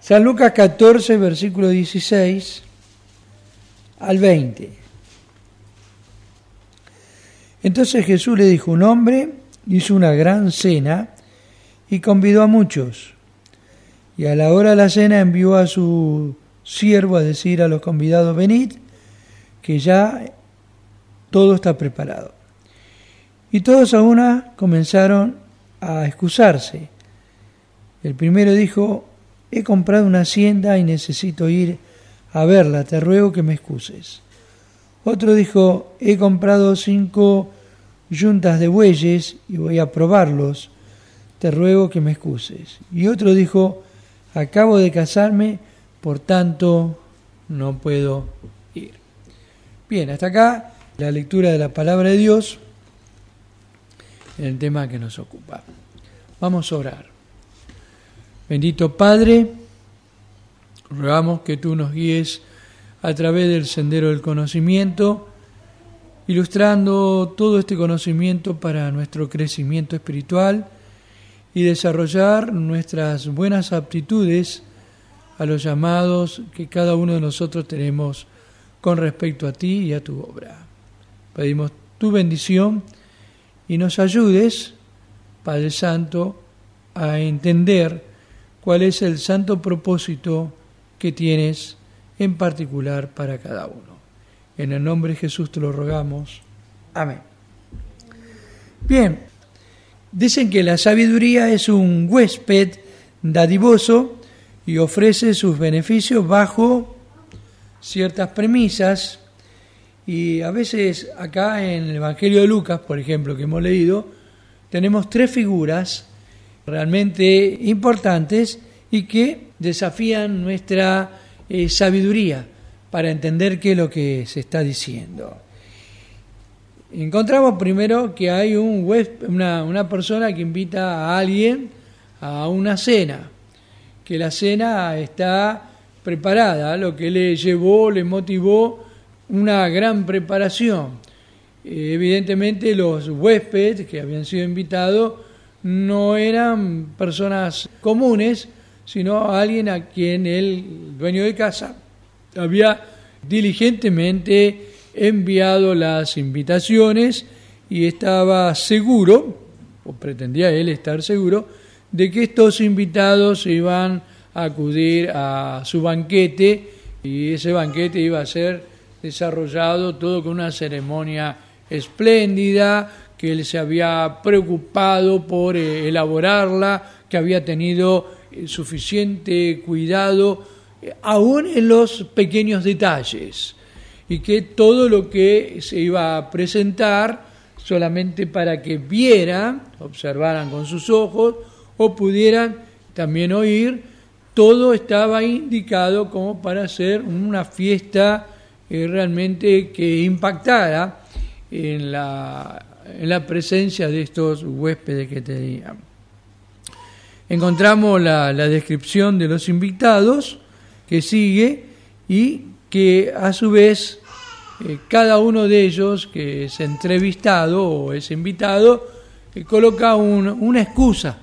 San Lucas 14, versículo 16 al 20. Entonces Jesús le dijo: un hombre hizo una gran cena y convidó a muchos. Y a la hora de la cena envió a su siervo a decir a los convidados: venid, que ya todo está preparado. Y todos a una comenzaron a excusarse. El primero dijo: he comprado una hacienda y necesito ir a verla, te ruego que me excuses. Otro dijo: he comprado 5 yuntas de bueyes y voy a probarlos, te ruego que me excuses. Y otro dijo: acabo de casarme, por tanto no puedo ir. Bien, hasta acá la lectura de la palabra de Dios en el tema que nos ocupa. Vamos a orar. Bendito Padre, rogamos que tú nos guíes a través del sendero del conocimiento, ilustrando todo este conocimiento para nuestro crecimiento espiritual y desarrollar nuestras buenas aptitudes a los llamados que cada uno de nosotros tenemos con respecto a ti y a tu obra. Pedimos tu bendición y nos ayudes, Padre Santo, a entender cuál es el santo propósito que tienes en particular para cada uno. En el nombre de Jesús te lo rogamos. Amén. Bien, dicen que la sabiduría es un huésped dadivoso y ofrece sus beneficios bajo ciertas premisas. Y a veces acá en el Evangelio de Lucas, por ejemplo, que hemos leído, tenemos 3 figuras realmente importantes y que desafían nuestra sabiduría para entender qué es lo que se está diciendo. Encontramos primero que hay una persona que invita a alguien a una cena, que la cena está preparada, lo que le motivó una gran preparación. Evidentemente los huéspedes que habían sido invitados no eran personas comunes, sino alguien a quien el dueño de casa había diligentemente enviado las invitaciones y estaba seguro, o pretendía él estar seguro, de que estos invitados iban a acudir a su banquete, y ese banquete iba a ser desarrollado todo con una ceremonia espléndida, que él se había preocupado por elaborarla, que había tenido suficiente cuidado aún en los pequeños detalles, y que todo lo que se iba a presentar solamente para que vieran, observaran con sus ojos o pudieran también oír, todo estaba indicado como para hacer una fiesta realmente que impactara en la presencia de estos huéspedes que tenían. Encontramos la descripción de los invitados que sigue, y que a su vez cada uno de ellos que es entrevistado o es invitado coloca una excusa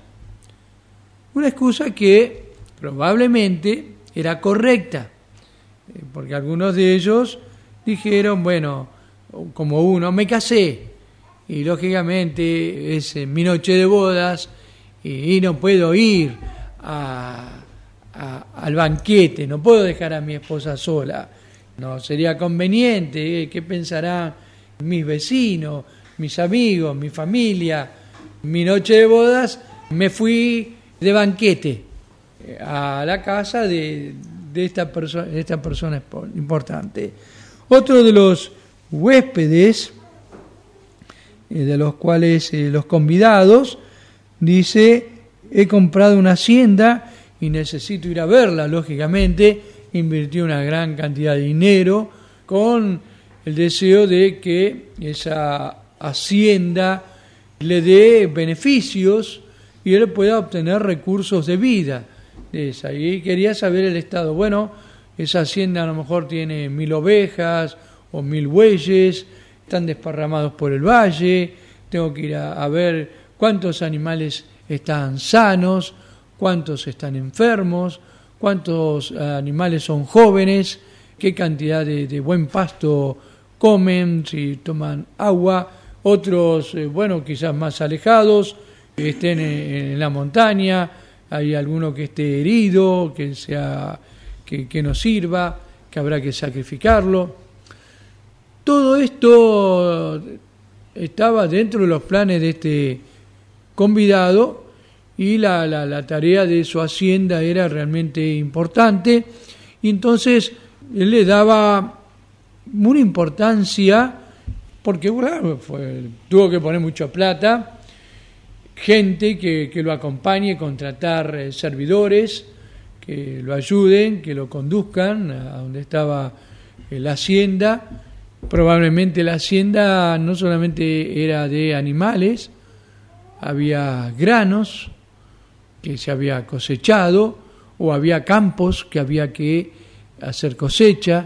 que probablemente era correcta, porque algunos de ellos dijeron, bueno, como uno, me casé y lógicamente es mi noche de bodas y no puedo ir al banquete, no puedo dejar a mi esposa sola, no sería conveniente, ¿qué pensarán mis vecinos, mis amigos, mi familia? Mi noche de bodas me fui de banquete a la casa de esta persona importante. Otro de los huéspedes, de los cuales los convidados, dice, he comprado una hacienda y necesito ir a verla. Lógicamente invirtió una gran cantidad de dinero con el deseo de que esa hacienda le dé beneficios y él pueda obtener recursos de vida de esa. Y quería saber el estado. Bueno, esa hacienda a lo mejor tiene 1000 ovejas o 1000 bueyes, están desparramados por el valle, tengo que ir a ver cuántos animales están sanos, cuántos están enfermos, cuántos animales son jóvenes, qué cantidad de buen pasto comen, si toman agua, otros, quizás más alejados, estén en la montaña, hay alguno que esté herido, que no sirva, que habrá que sacrificarlo. Todo esto estaba dentro de los planes de este convidado y la tarea de su hacienda era realmente importante, y entonces él le daba una importancia porque tuvo que poner mucha plata, gente que lo acompañe, contratar servidores que lo ayuden, que lo conduzcan a donde estaba la hacienda. Probablemente la hacienda no solamente era de animales, había granos que se había cosechado, o había campos que había que hacer cosecha,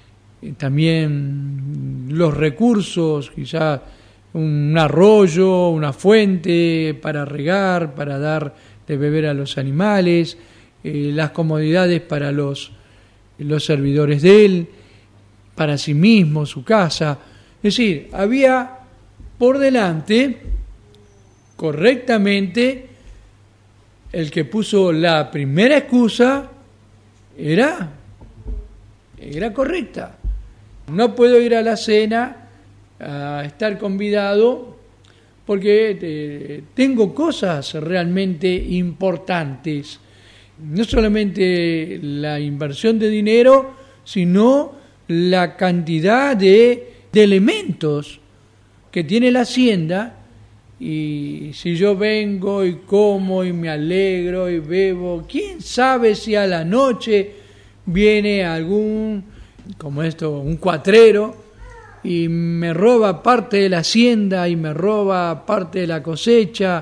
también los recursos, quizás un arroyo, una fuente para regar, para dar de beber a los animales, las comodidades para los servidores de él, para sí mismo, su casa. Es decir, había por delante, correctamente, el que puso la primera excusa era correcta. No puedo ir a la cena a estar convidado porque tengo cosas realmente importantes. No solamente la inversión de dinero, sino la cantidad de elementos que tiene la hacienda, y si yo vengo y como y me alegro y bebo, quién sabe si a la noche viene algún, un cuatrero, y me roba parte de la hacienda y me roba parte de la cosecha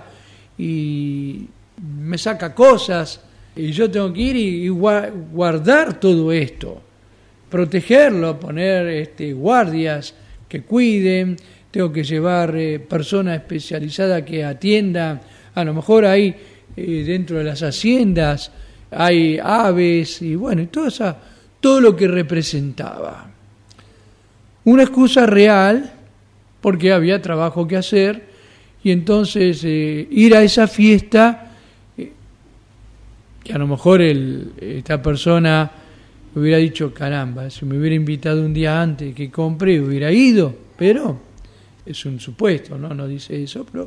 y me saca cosas, y yo tengo que ir y guardar todo esto, protegerlo, poner guardias que cuiden, tengo que llevar personas especializadas que atiendan. A lo mejor hay dentro de las haciendas hay aves y todo lo que representaba. Una excusa real porque había trabajo que hacer, y entonces ir a esa fiesta, que a lo mejor esta persona hubiera dicho, caramba, si me hubiera invitado un día antes que compré, hubiera ido, pero es un supuesto, no dice eso, pero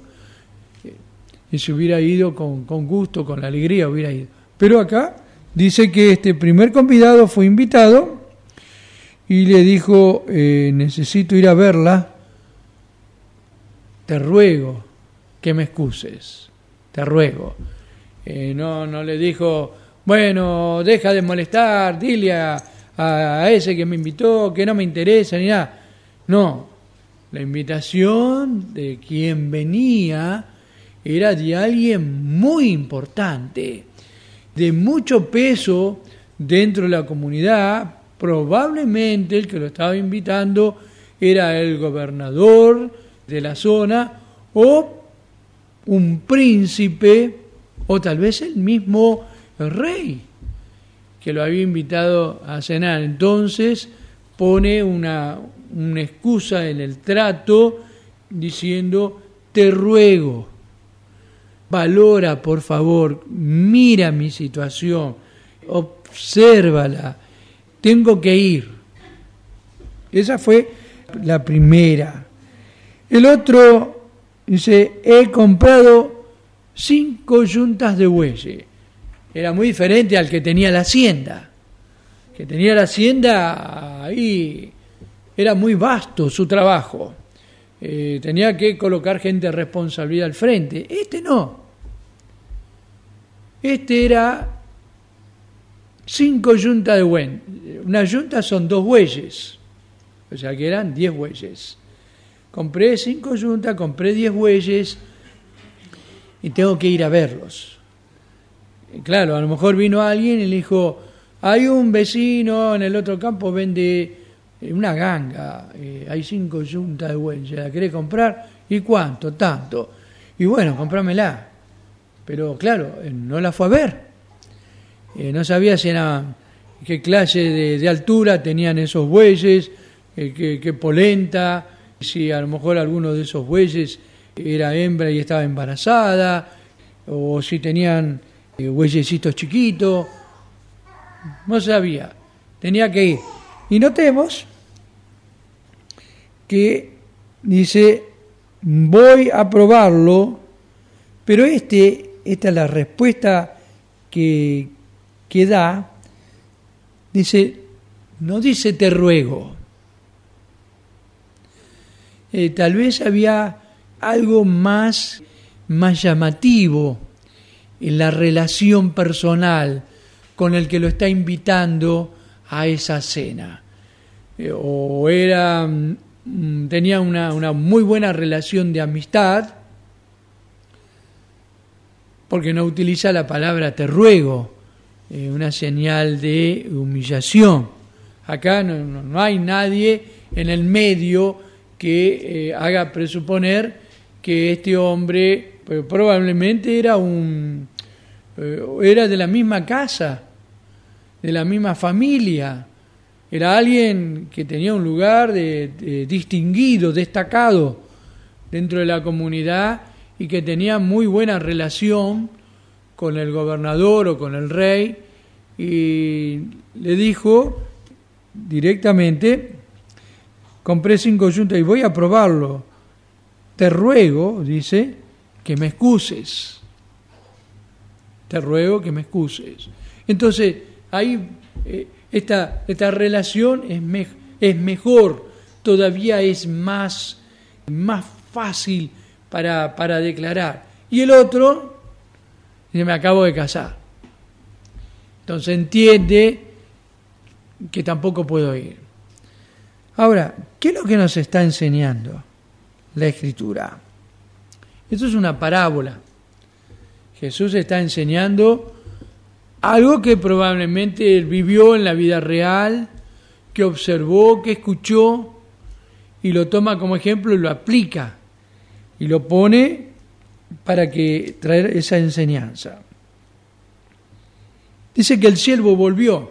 y si hubiera ido con gusto, con alegría, hubiera ido. Pero acá dice que este primer convidado fue invitado y le dijo, necesito ir a verla, te ruego que me excuses, te ruego. No le dijo, bueno, deja de molestar, dile a ese que me invitó que no me interesa ni nada. No, la invitación de quien venía era de alguien muy importante, de mucho peso dentro de la comunidad. Probablemente el que lo estaba invitando era el gobernador de la zona, o un príncipe, o tal vez el mismo rey que lo había invitado a cenar. Entonces pone una excusa en el trato diciendo, te ruego, valora por favor, mira mi situación, obsérvala, tengo que ir. Esa fue la primera. El otro dice, he comprado 5 yuntas de bueyes. Era muy diferente al que tenía la hacienda. Que tenía la hacienda, ahí era muy vasto su trabajo. Tenía que colocar gente de responsabilidad al frente. Este no. Este era 5 yuntas de buey. Una yunta son 2 bueyes. O sea que eran 10 bueyes. Compré 5 yuntas, compré 10 bueyes y tengo que ir a verlos. Y claro, a lo mejor vino alguien y le dijo, hay un vecino en el otro campo, vende una ganga, hay 5 yuntas de bueyes, ¿la querés comprar? ¿Y cuánto? Tanto. Y bueno, cómpramela. Pero claro, no la fue a ver. No sabía si era, qué clase de altura tenían esos bueyes, qué polenta, si a lo mejor alguno de esos bueyes era hembra y estaba embarazada, o si tenían bueyecitos chiquitos. No sabía, tenía que ir. Y notemos que dice, voy a probarlo, pero esta es la respuesta que da, dice, no dice te ruego. Tal vez había algo más llamativo en la relación personal con el que lo está invitando a esa cena. O tenía una muy buena relación de amistad, porque no utiliza la palabra te ruego, una señal de humillación. Acá no hay nadie en el medio que haga presuponer que este hombre probablemente era de la misma casa, de la misma familia, era alguien que tenía un lugar distinguido, destacado dentro de la comunidad y que tenía muy buena relación con el gobernador o con el rey, y le dijo directamente, compré 5 yuntas y voy a probarlo, te ruego, dice, que me excuses, te ruego que me excuses. Entonces, ahí esta relación es mejor, todavía es más fácil para declarar. Y el otro, me acabo de casar. Entonces entiende que tampoco puedo ir. Ahora, ¿qué es lo que nos está enseñando la Escritura? Esto es una parábola. Jesús está enseñando algo que probablemente él vivió en la vida real, que observó, que escuchó, y lo toma como ejemplo y lo aplica, y lo pone para traer esa enseñanza. Dice que el siervo volvió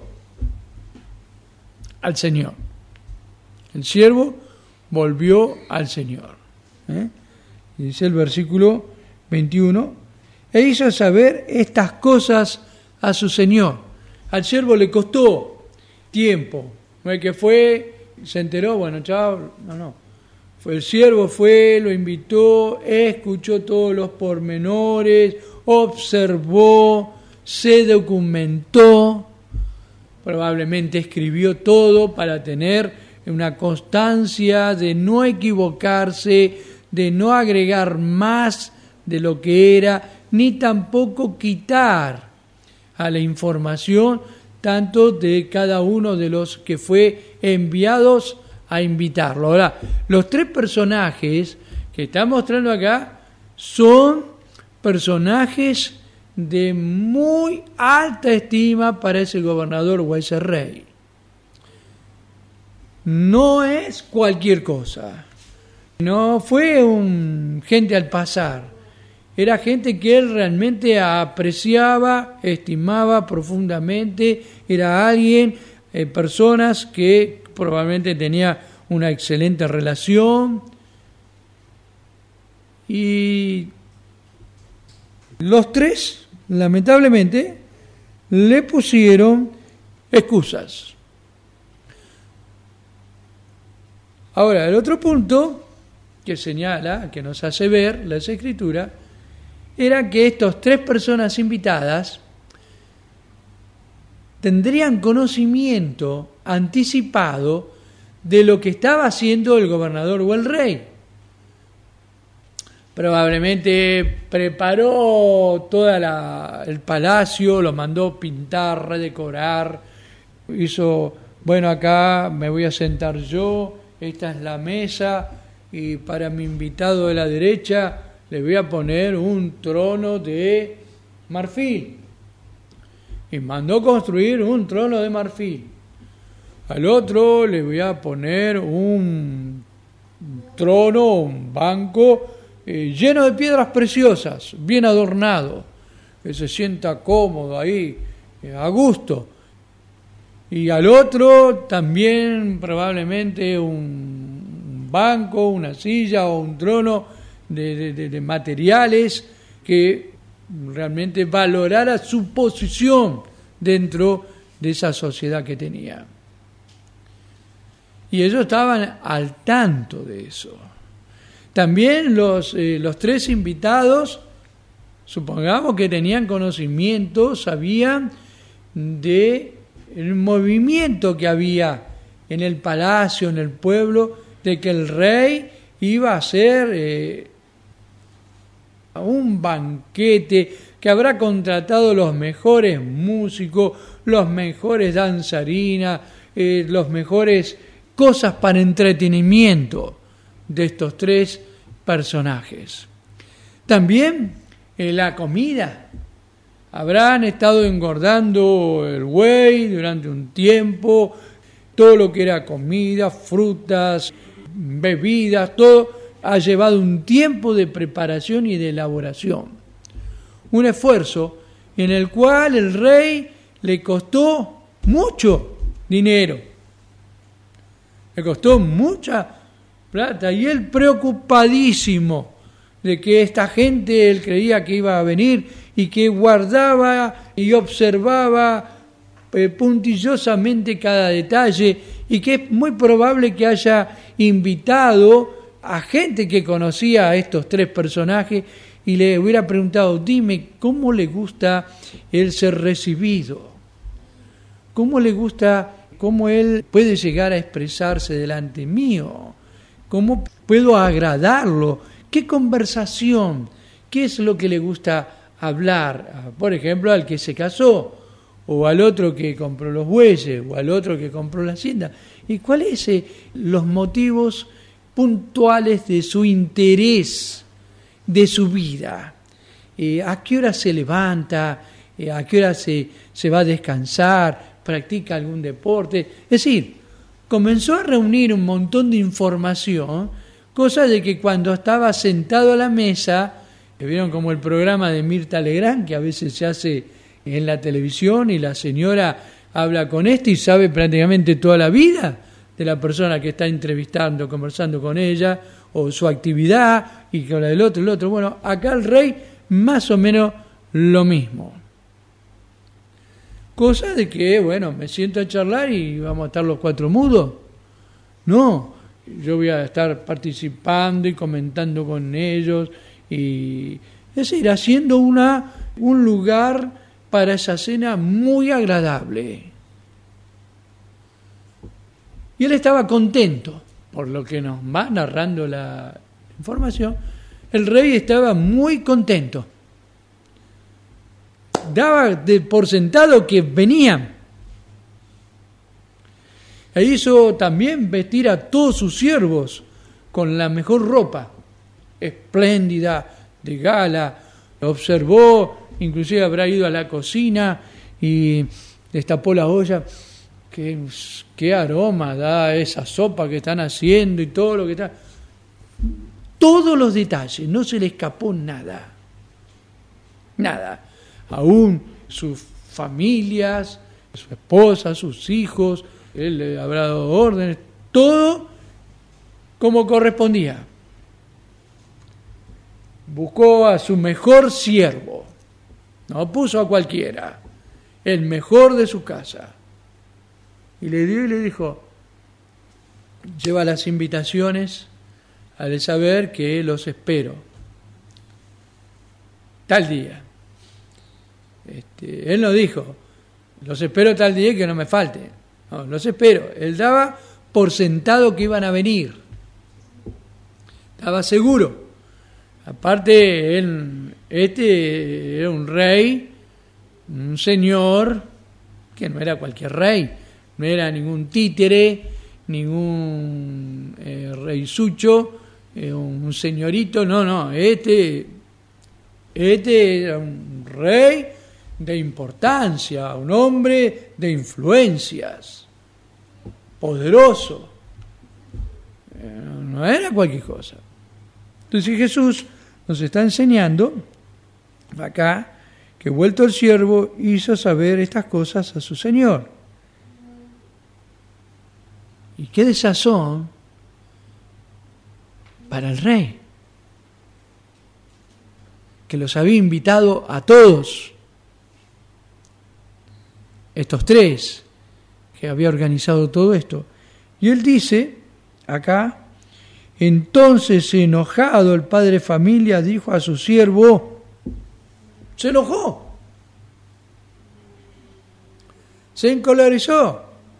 al Señor. El siervo volvió al Señor. Dice el versículo 21, e hizo saber estas cosas a su Señor. Al siervo le costó tiempo. No es que fue, se enteró, bueno, chao, no. El siervo fue, lo invitó, escuchó todos los pormenores, observó, se documentó, probablemente escribió todo para tener una constancia de no equivocarse, de no agregar más de lo que era, ni tampoco quitar a la información tanto de cada uno de los que fue enviados a invitarlo. Ahora, los 3 personajes que está mostrando acá son personajes de muy alta estima para ese gobernador o ese rey. No es cualquier cosa. No fue gente al pasar. Era gente que él realmente apreciaba, estimaba profundamente. Era alguien, personas que probablemente tenía una excelente relación. Y los 3, lamentablemente, le pusieron excusas. Ahora, el otro punto que señala, que nos hace ver las Escrituras, era que estos 3 personas invitadas tendrían conocimiento anticipado de lo que estaba haciendo el gobernador o el rey. Probablemente preparó todo el palacio, lo mandó pintar, redecorar, hizo, bueno, acá me voy a sentar yo, esta es la mesa, y para mi invitado de la derecha le voy a poner un trono de marfil. Y mandó construir un trono de marfil. Al otro le voy a poner un trono, un banco lleno de piedras preciosas, bien adornado, que se sienta cómodo ahí a gusto. Y al otro también probablemente un banco, una silla o un trono de materiales que realmente valorara su posición dentro de esa sociedad que tenía. Y ellos estaban al tanto de eso. También los tres invitados, supongamos que tenían conocimiento, sabían de el movimiento que había en el palacio, en el pueblo, de que el rey iba a hacer un banquete, que habrá contratado los mejores músicos, los mejores danzarinas, los mejores cosas para entretenimiento de estos tres personajes. También la comida. Habrán estado engordando el buey durante un tiempo, todo lo que era comida, frutas, bebidas, todo ha llevado un tiempo de preparación y de elaboración. Un esfuerzo en el cual el rey le costó mucho dinero, le costó mucha plata, y él preocupadísimo de que esta gente, él creía que iba a venir y que guardaba y observaba puntillosamente cada detalle, y que es muy probable que haya invitado a gente que conocía a estos tres personajes y le hubiera preguntado: dime, ¿cómo le gusta él ser recibido? ¿Cómo le gusta, cómo él puede llegar a expresarse delante mío? ¿Cómo puedo agradarlo? ¿Qué conversación? ¿Qué es lo que le gusta hablar? Por ejemplo, al que se casó, o al otro que compró los bueyes, o al otro que compró la hacienda. ¿Y cuáles son los motivos puntuales de su interés, de su vida? ¿A qué hora se levanta? ¿A qué hora se va a descansar? ¿Practica algún deporte? Es decir, comenzó a reunir un montón de información, cosa de que cuando estaba sentado a la mesa, vieron como el programa de Mirta Legrand, que a veces se hace en la televisión y la señora habla con y sabe prácticamente toda la vida de la persona que está entrevistando, conversando con ella, o su actividad, y con la del otro, el otro. Bueno, acá el rey más o menos lo mismo. Cosa de que, bueno, me siento a charlar y vamos a estar los cuatro mudos. No, yo voy a estar participando y comentando con ellos, y es decir, haciendo un lugar para esa cena muy agradable. Y él estaba contento, por lo que nos va narrando la información. El rey estaba muy contento. Daba por sentado que venían. E hizo también vestir a todos sus siervos con la mejor ropa, espléndida, de gala. Observó, inclusive habrá ido a la cocina y destapó la olla. Qué aroma da esa sopa que están haciendo y todo lo que está. Todos los detalles, no se le escapó nada. Nada. Aún sus familias, su esposa, sus hijos, él le habrá dado órdenes, todo como correspondía. Buscó a su mejor siervo, no puso a cualquiera, el mejor de su casa. Y le dio y le dijo: lleva las invitaciones, ha de saber que los espero tal día. Él no dijo: los espero tal día y que no me falte. No, los espero. Él daba por sentado que iban a venir. Estaba seguro. Aparte, este era un rey, un señor, que no era cualquier rey, no era ningún títere, ningún reysucho, un señorito, no, este era un rey de importancia, un hombre de influencias, poderoso, no era cualquier cosa. Entonces Jesús nos está enseñando acá que vuelto el siervo hizo saber estas cosas a su señor. Y qué desazón para el rey, que los había invitado a todos, estos tres, que había organizado todo esto. Y él dice, acá, entonces enojado el padre de familia dijo a su siervo, se enojó, se encolerizó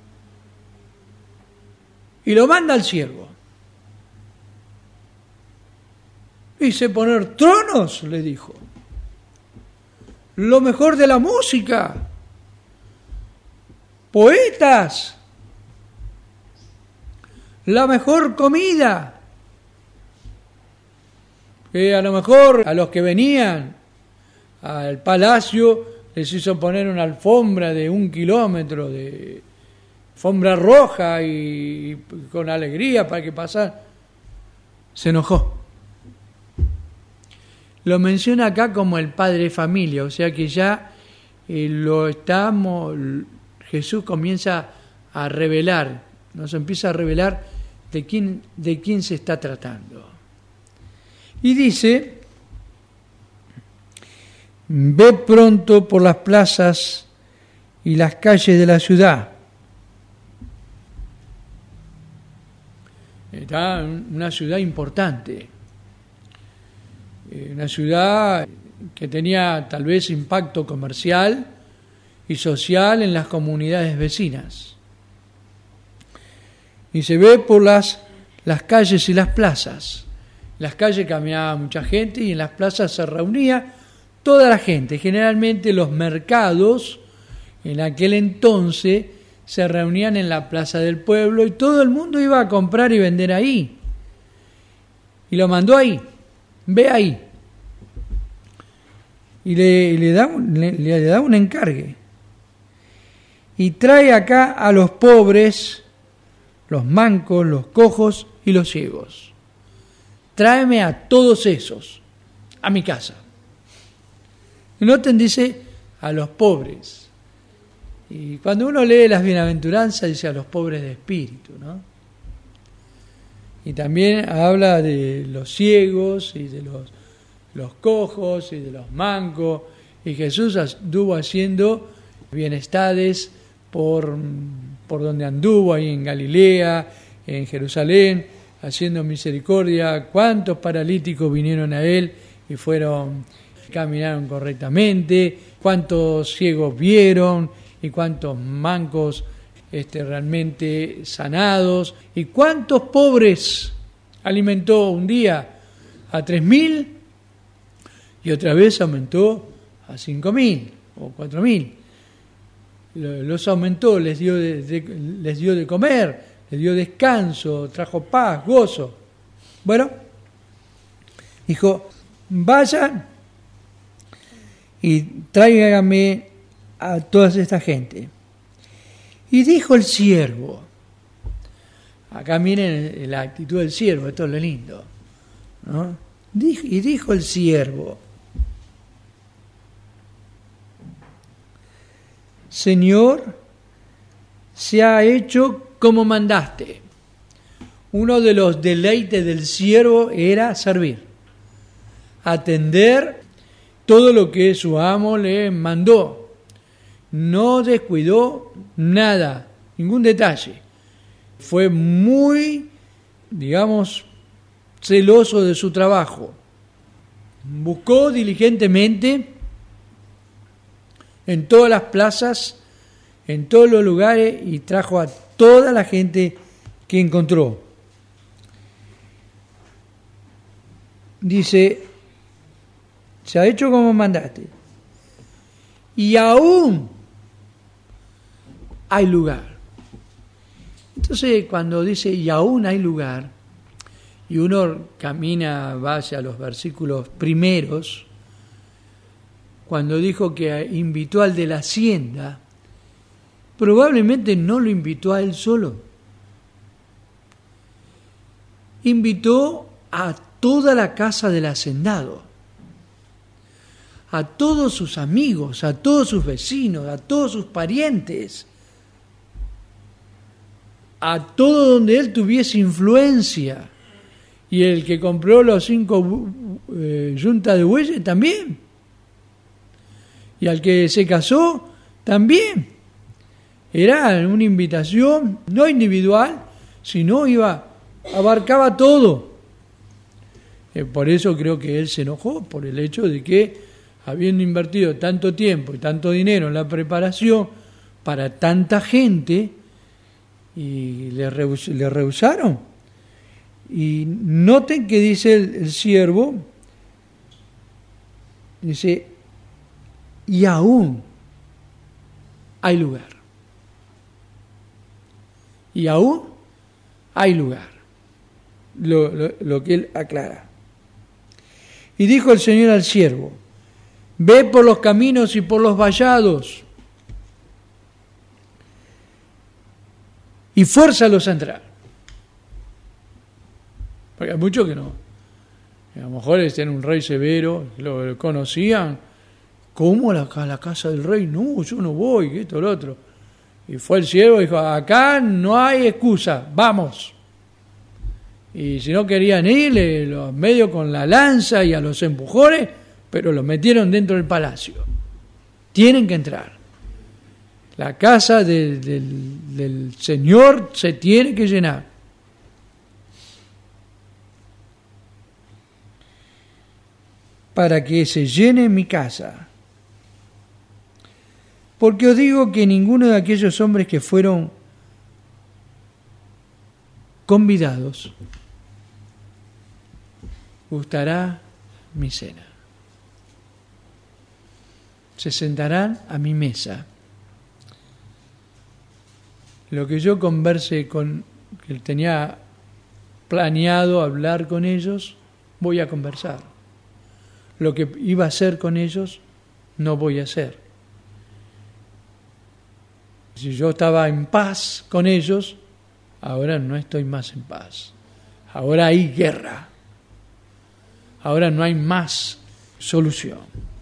y lo manda al siervo. Hice poner tronos, le dijo, lo mejor de la música, poetas, la mejor comida, que a lo mejor a los que venían al palacio les hizo poner una alfombra de 1 kilómetro, de alfombra roja y con alegría para que pasaran. Se enojó. Lo menciona acá como el padre de familia, o sea que ya Jesús comienza a revelar, nos empieza a revelar de quién se está tratando. Y dice, ve pronto por las plazas y las calles de la ciudad. Está una ciudad importante, una ciudad que tenía tal vez impacto comercial y social en las comunidades vecinas. Y se ve por las calles y las plazas. En las calles caminaba mucha gente y en las plazas se reunía toda la gente. Generalmente los mercados en aquel entonces se reunían en la plaza del pueblo y todo el mundo iba a comprar y vender ahí. Y lo mandó ahí. Ve ahí. Y le da un encargue. Y trae acá a los pobres, los mancos, los cojos y los ciegos. Tráeme a todos esos a mi casa. Y noten, dice, a los pobres. Y cuando uno lee las bienaventuranzas, dice a los pobres de espíritu, ¿no? Y también habla de los ciegos y de los cojos y de los mancos. Y Jesús anduvo haciendo bienestades por donde anduvo, ahí en Galilea, en Jerusalén, haciendo misericordia. Cuántos paralíticos vinieron a él y caminaron correctamente, cuántos ciegos vieron y cuántos mancos realmente sanados, y cuántos pobres alimentó un día a 3.000 y otra vez aumentó a 5.000 o 4.000. Los aumentó, les dio de comer, les dio descanso, trajo paz, gozo. Bueno, dijo, vayan y tráiganme a toda esta gente. Y dijo el siervo, acá miren la actitud del siervo, esto es lo lindo, ¿no? Y dijo el siervo, Señor, se ha hecho como mandaste. Uno de los deleites del siervo era servir, atender todo lo que su amo le mandó. No descuidó nada, ningún detalle. Fue muy, celoso de su trabajo. Buscó diligentemente en todas las plazas, en todos los lugares, y trajo a toda la gente que encontró. Dice, se ha hecho como mandaste. Y aún hay lugar. Entonces, cuando dice y aún hay lugar, y uno va hacia los versículos primeros, cuando dijo que invitó al de la hacienda, probablemente no lo invitó a él solo. Invitó a toda la casa del hacendado, a todos sus amigos, a todos sus vecinos, a todos sus parientes, a todo donde él tuviese influencia. Y el que compró los 5 yuntas de bueyes también. Y al que se casó también. Era una invitación no individual, sino abarcaba todo. Por eso creo que él se enojó, por el hecho de que, habiendo invertido tanto tiempo y tanto dinero en la preparación para tanta gente, y le rehusaron. Y noten que dice el siervo, dice, y aún hay lugar. Y aún hay lugar. Lo que él aclara. Y dijo el Señor al siervo, ve por los caminos y por los vallados y fuérzalos a entrar. Porque hay muchos que no. A lo mejor era un rey severo, lo conocían. ¿Cómo a la casa del rey? No, yo no voy, que esto, lo otro. Y fue el siervo y dijo, acá no hay excusa, vamos. Y si no querían ir, los medio con la lanza y a los empujones, pero los metieron dentro del palacio. Tienen que entrar. La casa del Señor se tiene que llenar. Para que se llene mi casa. Porque os digo que ninguno de aquellos hombres que fueron convidados gustará mi cena. Se sentarán a mi mesa. Lo que yo converse que tenía planeado hablar con ellos, voy a conversar. Lo que iba a hacer con ellos, no voy a hacer. Si yo estaba en paz con ellos, ahora no estoy más en paz. Ahora hay guerra. Ahora no hay más solución.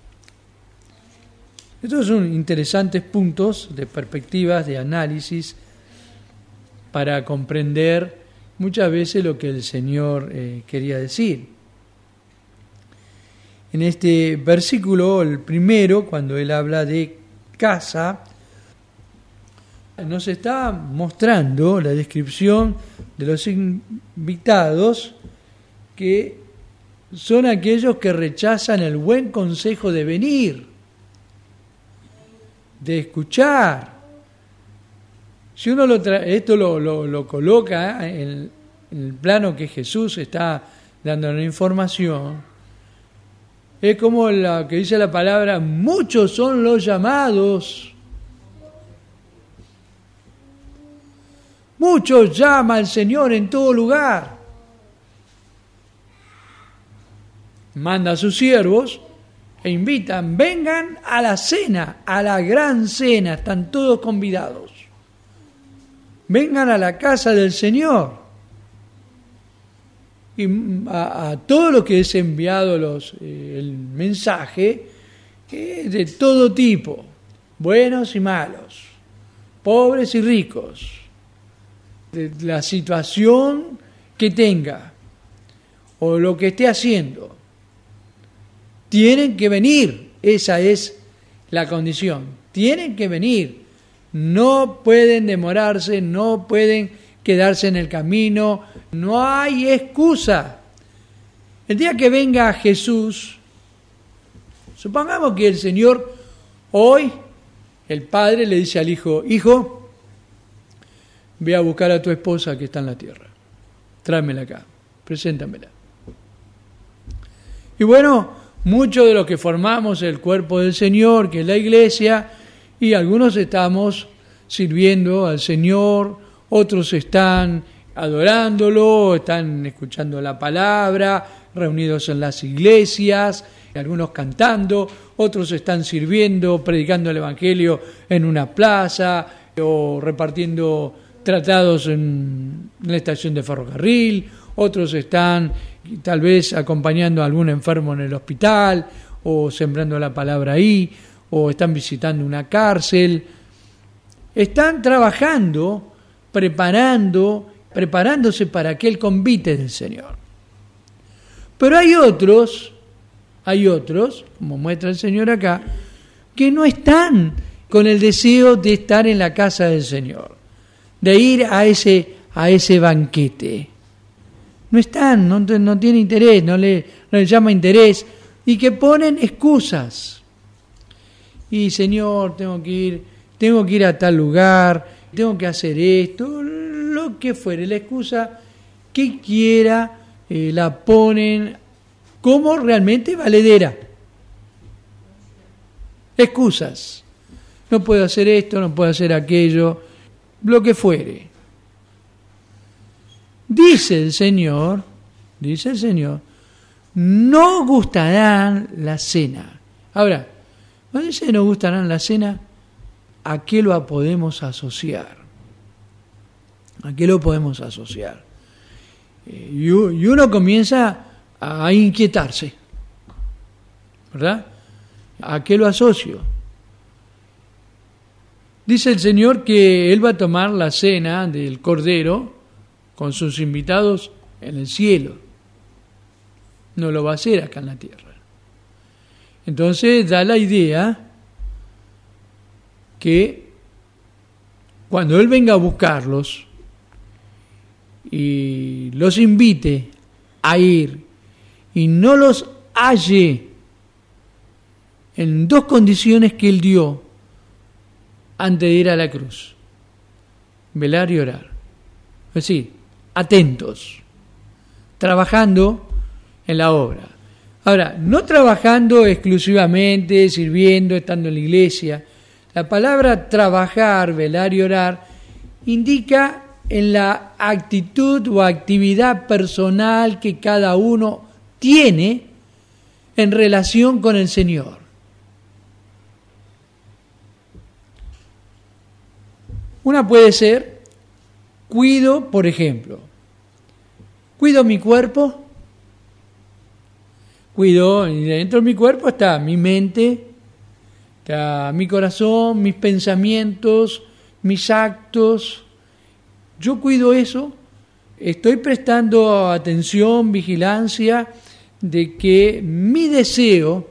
Estos son interesantes puntos de perspectivas, de análisis, para comprender muchas veces lo que el Señor quería decir. En este versículo, el primero, cuando él habla de casa, nos está mostrando la descripción de los invitados, que son aquellos que rechazan el buen consejo de venir, de escuchar. Si uno esto lo coloca en el plano que Jesús está dando la información, es como la que dice la palabra, muchos son los llamados. Muchos llama al Señor en todo lugar. Manda a sus siervos e invitan, vengan a la cena, a la gran cena, están todos convidados. Vengan a la casa del Señor. Y a todos los que es enviado el mensaje, de todo tipo, buenos y malos, pobres y ricos, de la situación que tenga o lo que esté haciendo, tienen que venir. Esa es la condición. Tienen que venir. No pueden demorarse, no pueden quedarse en el camino. No hay excusa. El día que venga Jesús, supongamos que el Señor hoy, el Padre le dice al Hijo, hijo, ve a buscar a tu esposa que está en la tierra. Tráemela acá, preséntamela. Y bueno, muchos de los que formamos el cuerpo del Señor, que es la iglesia, y algunos estamos sirviendo al Señor, otros están adorándolo, están escuchando la palabra, reunidos en las iglesias, algunos cantando, otros están sirviendo, predicando el Evangelio en una plaza o repartiendo tratados en la estación de ferrocarril, otros están tal vez acompañando a algún enfermo en el hospital o sembrando la palabra ahí, o están visitando una cárcel. Están trabajando, preparándose para aquel convite del Señor. Pero hay otros, como muestra el Señor acá, que no están con el deseo de estar en la casa del Señor, de ir a ese banquete. No están, no tienen interés, no les llama interés, y que ponen excusas. Y Señor, tengo que ir a tal lugar, tengo que hacer esto, lo que fuere, la excusa que quiera, la ponen como realmente valedera. Excusas. No puedo hacer esto, no puedo hacer aquello, lo que fuere. Dice el Señor, no gustarán la cena. Ahora, cuando dice no gustarán la cena, ¿a qué lo podemos asociar? ¿A qué lo podemos asociar? Y uno comienza a inquietarse, ¿verdad? ¿A qué lo asocio? Dice el Señor que Él va a tomar la cena del Cordero con sus invitados en el cielo. No lo va a hacer acá en la tierra. Entonces da la idea que cuando Él venga a buscarlos y los invite a ir y no los halle en dos condiciones que Él dio antes de ir a la cruz: velar y orar. Es decir, atentos, trabajando en la obra. Ahora, no trabajando exclusivamente, sirviendo, estando en la iglesia. La palabra trabajar, velar y orar indica en la actitud o actividad personal que cada uno tiene en relación con el Señor. Una puede ser, cuido, por ejemplo, cuido mi cuerpo, cuido, y dentro de mi cuerpo está mi mente, está mi corazón, mis pensamientos, mis actos. Yo cuido eso, estoy prestando atención, vigilancia, de que mi deseo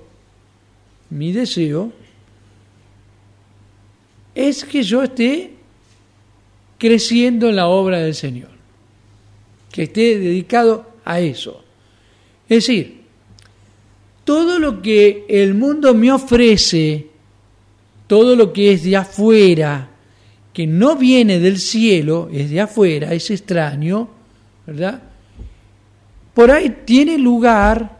es que yo esté creciendo en la obra del Señor, que esté dedicado a eso. Es decir, todo lo que el mundo me ofrece, todo lo que es de afuera, que no viene del cielo, es de afuera, es extraño, ¿verdad? Por ahí tiene lugar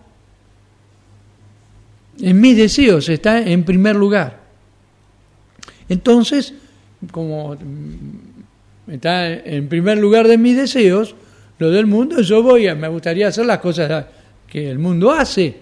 en mis deseos, está en primer lugar. Entonces, como está en primer lugar de mis deseos, lo del mundo, me gustaría hacer las cosas que el mundo hace.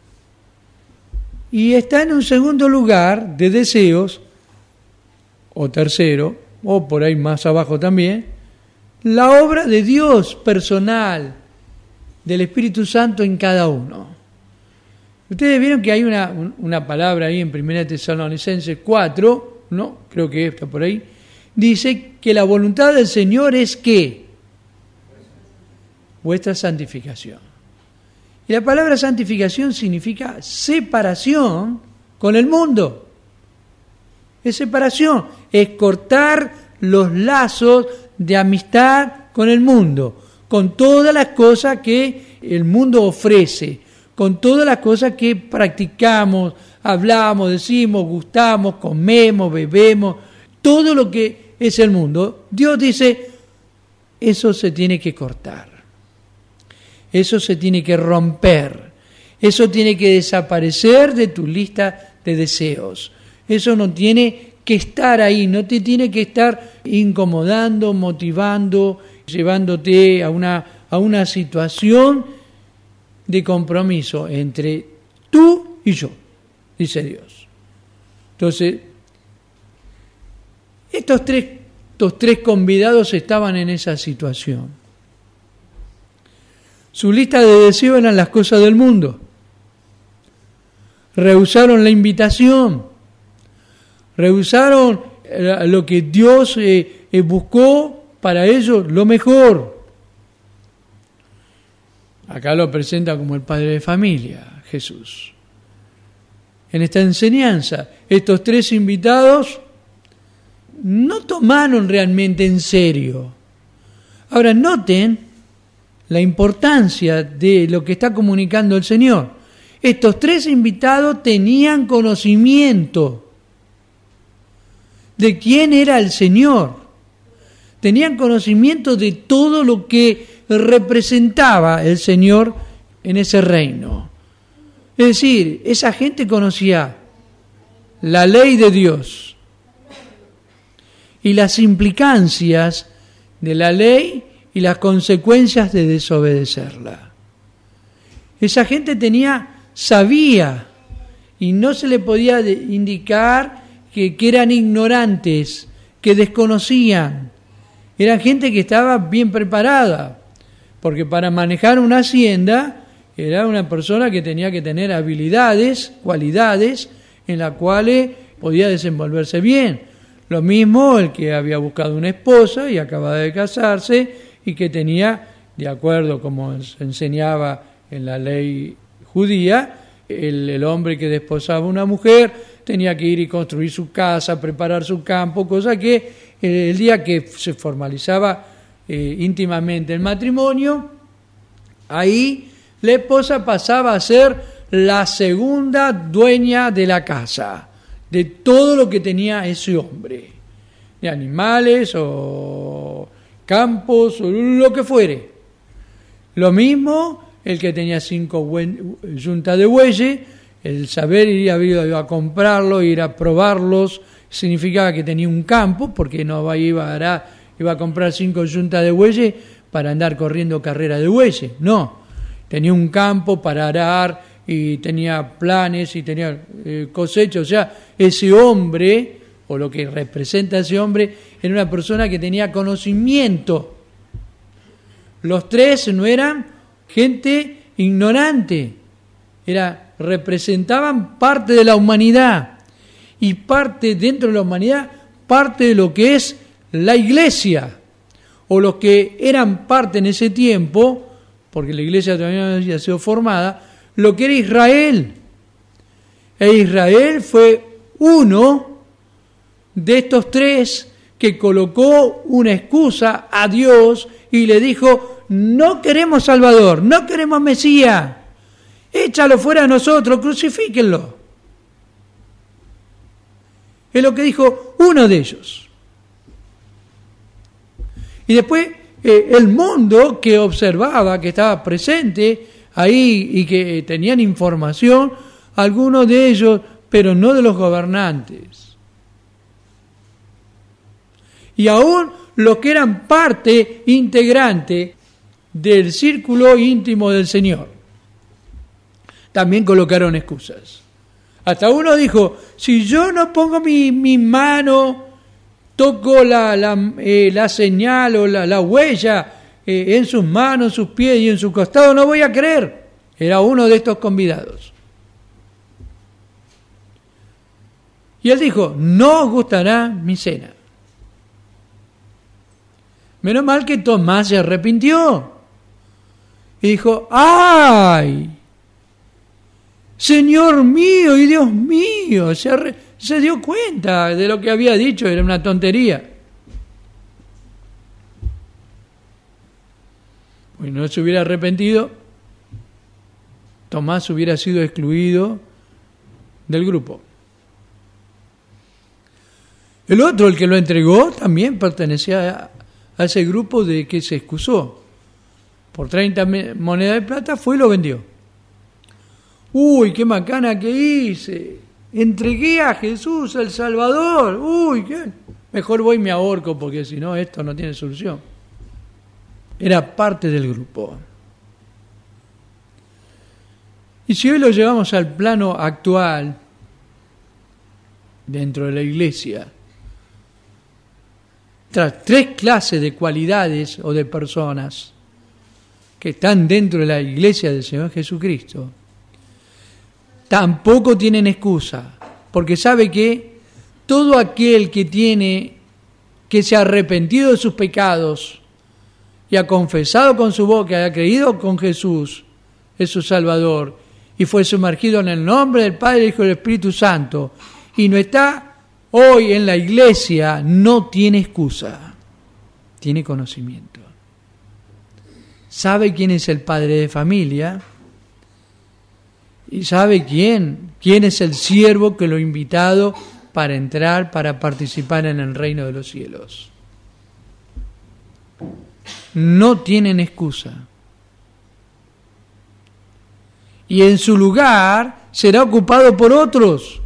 Y está en un segundo lugar de deseos, o tercero, o por ahí más abajo también, la obra de Dios personal, del Espíritu Santo en cada uno. Ustedes vieron que hay una palabra ahí en 1 Tesalonicenses 4, ¿no? Creo que está por ahí. Dice que la voluntad del Señor es ¿qué? Vuestra santificación. Y la palabra santificación significa separación con el mundo. Es separación, es cortar los lazos de amistad con el mundo, con todas las cosas que el mundo ofrece, con todas las cosas que practicamos, hablamos, decimos, gustamos, comemos, bebemos, todo lo que es el mundo. Dios dice, eso se tiene que cortar. Eso se tiene que romper, eso tiene que desaparecer de tu lista de deseos. Eso no tiene que estar ahí, no te tiene que estar incomodando, motivando, llevándote a una situación de compromiso entre tú y yo, dice Dios. Entonces, estos tres convidados estaban en esa situación. Su lista de deseos eran las cosas del mundo. rehusaron la invitación, rehusaron lo que Dios buscó para ellos, lo mejor. Acá lo presenta como el padre de familia, Jesús. En esta enseñanza, estos 3 invitados no tomaron realmente en serio. Ahora noten la importancia de lo que está comunicando el Señor. Estos 3 invitados tenían conocimiento de quién era el Señor. Tenían conocimiento de todo lo que representaba el Señor en ese reino. Es decir, esa gente conocía la ley de Dios y las implicancias de la ley y las consecuencias de desobedecerla. Esa gente sabía, y no se le podía indicar que eran ignorantes, que desconocían. Eran gente que estaba bien preparada, porque para manejar una hacienda era una persona que tenía que tener habilidades, cualidades, en las cuales podía desenvolverse bien. Lo mismo el que había buscado una esposa y acababa de casarse y que tenía, de acuerdo como se enseñaba en la ley judía, el hombre que desposaba a una mujer tenía que ir y construir su casa, preparar su campo, cosa que el día que se formalizaba íntimamente el matrimonio, ahí la esposa pasaba a ser la segunda dueña de la casa, de todo lo que tenía ese hombre, de animales o campos o lo que fuere. Lo mismo el que tenía 5 yuntas de bueyes, el saber ir a comprarlo, ir a probarlos, significaba que tenía un campo, porque no iba a comprar 5 yuntas de bueyes para andar corriendo carrera de bueyes, no. Tenía un campo para arar y tenía planes y tenía cosecha. O sea, ese hombre, o lo que representa ese hombre, era una persona que tenía conocimiento. Los 3 no eran gente ignorante, representaban parte de la humanidad y parte dentro de la humanidad, parte de lo que es la iglesia, o los que eran parte en ese tiempo, porque la iglesia todavía no había sido formada, lo que era Israel. E Israel fue uno de estos 3 que colocó una excusa a Dios y le dijo: no queremos Salvador, no queremos Mesías, échalo fuera de nosotros, crucifíquenlo. Es lo que dijo uno de ellos. Y después el mundo que observaba, que estaba presente ahí y que tenían información, algunos de ellos, pero no de los gobernantes. Y aún los que eran parte integrante del círculo íntimo del Señor, también colocaron excusas. Hasta uno dijo: si yo no pongo mi mano, toco la señal o la huella en sus manos, sus pies y en su costado, no voy a creer. Era uno de estos convidados. Y él dijo: no os gustará mi cena. Menos mal que Tomás se arrepintió. Y dijo: ¡ay! Señor mío y Dios mío. Se dio cuenta de lo que había dicho, era una tontería. Pues no se hubiera arrepentido, Tomás hubiera sido excluido del grupo. El otro, el que lo entregó, también pertenecía a ese grupo de que se excusó. Por 30 monedas de plata fue y lo vendió. ¡Uy, qué macana que hice! Entregué a Jesús, el Salvador. ¡Uy, qué! Mejor voy y me ahorco, porque si no, esto no tiene solución. Era parte del grupo. Y si hoy lo llevamos al plano actual, dentro de la iglesia, tras 3 clases de cualidades o de personas que están dentro de la iglesia del Señor Jesucristo, tampoco tienen excusa, porque sabe que todo aquel que se ha arrepentido de sus pecados y ha confesado con su boca y ha creído con Jesús, es su Salvador, y fue sumergido en el nombre del Padre, Hijo y del Espíritu Santo, y no está hoy en la iglesia, no tiene excusa, tiene conocimiento. Sabe quién es el padre de familia y sabe quién es el siervo que lo ha invitado para entrar, para participar en el reino de los cielos. No tienen excusa. Y en su lugar será ocupado por otros.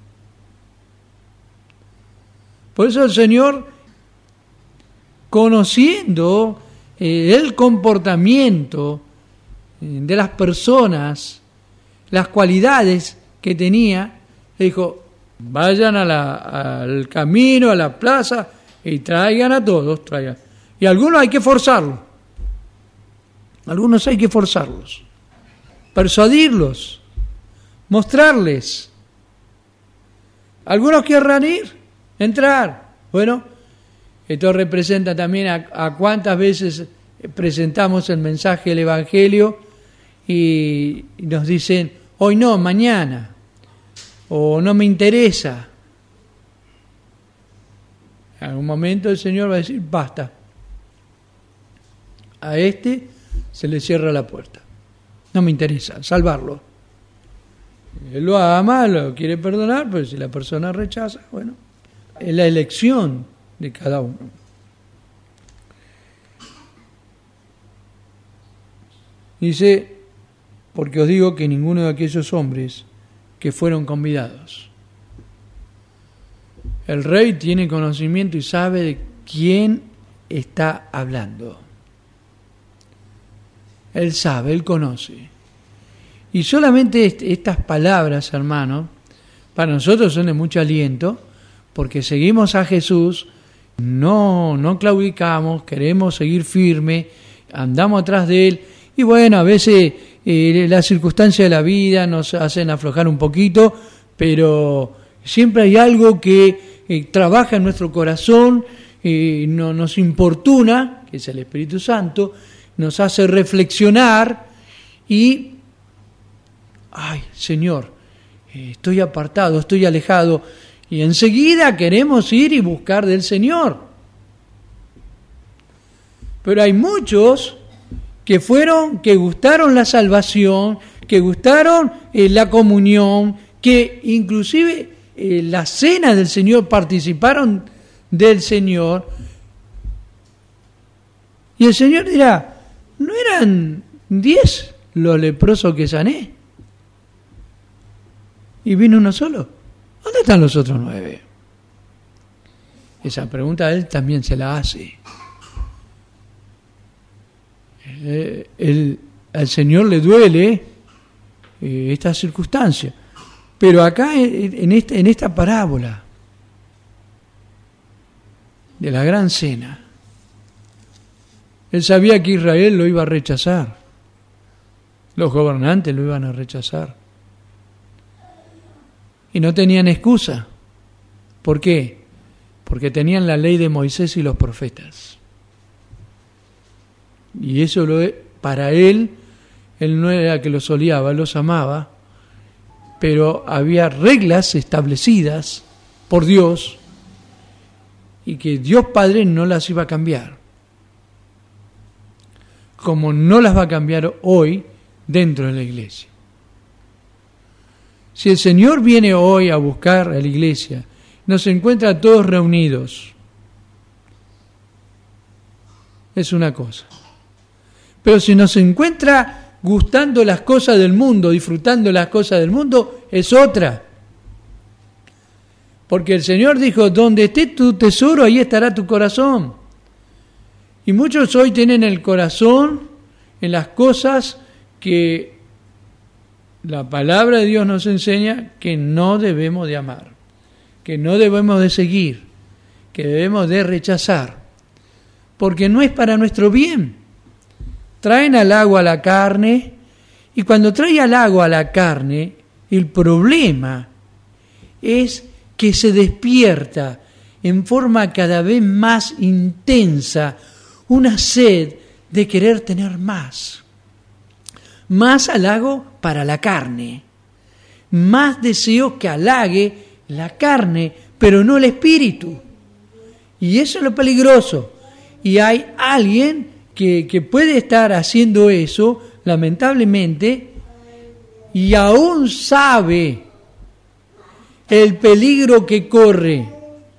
Por eso el Señor, conociendo el comportamiento de las personas, las cualidades que tenía, le dijo: vayan al camino, a la plaza, y traigan a todos, traigan. Y algunos hay que forzarlos. Algunos hay que forzarlos. Persuadirlos. Mostrarles. Algunos querrán entrar. Bueno, esto representa también a cuántas veces presentamos el mensaje del Evangelio y nos dicen: hoy no, mañana. O no me interesa. En algún momento el Señor va a decir: basta. A este se le cierra la puerta. No me interesa, salvarlo. Él lo ama, lo quiere perdonar, pero si la persona rechaza, bueno, es la elección de cada uno. Dice: porque os digo que ninguno de aquellos hombres que fueron convidados. El rey tiene conocimiento y sabe de quién está hablando. Él sabe, él conoce. Y solamente estas palabras, hermanos, para nosotros son de mucho aliento, porque seguimos a Jesús, no claudicamos, queremos seguir firme, andamos atrás de Él, y bueno, a veces las circunstancias de la vida nos hacen aflojar un poquito, pero siempre hay algo que trabaja en nuestro corazón, nos importuna, que es el Espíritu Santo, nos hace reflexionar y, ay, Señor, estoy apartado, estoy alejado, y enseguida queremos ir y buscar del Señor. Pero hay muchos que gustaron la salvación, que gustaron la comunión, que inclusive la cena del Señor, participaron del Señor, y el Señor dirá: ¿no eran 10 los leprosos que sané? ¿Y vino uno solo? ¿Dónde están los otros 9? Esa pregunta Él también se la hace. Al Señor le duele esta circunstancia. Pero acá, en esta parábola de la gran cena, Él sabía que Israel lo iba a rechazar. Los gobernantes lo iban a rechazar. Y no tenían excusa. ¿Por qué? Porque tenían la ley de Moisés y los profetas. Y eso para Él no era que los odiaba, los amaba, pero había reglas establecidas por Dios y que Dios Padre no las iba a cambiar. Como no las va a cambiar hoy dentro de la iglesia. Si el Señor viene hoy a buscar a la iglesia, nos encuentra todos reunidos, es una cosa. Pero si nos encuentra gustando las cosas del mundo, disfrutando las cosas del mundo, es otra. Porque el Señor dijo: donde esté tu tesoro, ahí estará tu corazón. Y muchos hoy tienen el corazón en las cosas que la palabra de Dios nos enseña que no debemos de amar, que no debemos de seguir, que debemos de rechazar, porque no es para nuestro bien. Traen al agua a la carne, y cuando trae al agua a la carne, El problema es que se despierta en forma cada vez más intensa una sed de querer tener más. Más halago para la carne, más deseo que halague la carne, pero no el espíritu. Y eso es lo peligroso. Y hay alguien que puede estar haciendo eso, lamentablemente, y aún sabe el peligro que corre.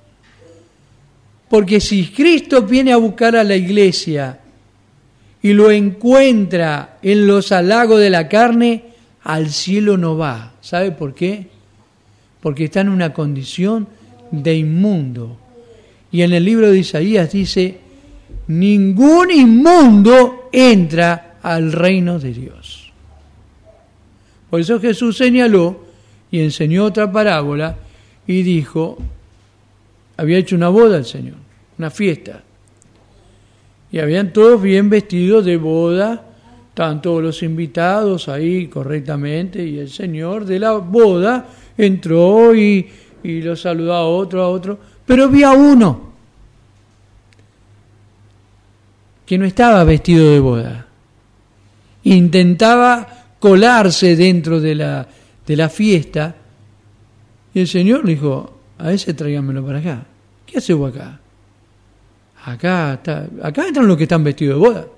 Porque si Cristo viene a buscar a la iglesia y lo encuentra en los halagos de la carne, al cielo no va. ¿Sabe por qué? Porque está en una condición de inmundo. Y en el libro de Isaías dice, ningún inmundo entra al reino de Dios. Por eso Jesús señaló y enseñó otra parábola y dijo, había hecho una boda el Señor, una fiesta. Y habían todos bien vestidos de boda, estaban todos los invitados ahí correctamente, y el Señor de la boda entró y los saludó a otro, pero había uno que no estaba vestido de boda. Intentaba colarse dentro de la fiesta, y el Señor le dijo, a ese tráigamelo para acá. ¿Qué hace vos acá? Acá entran los que están vestidos de boda.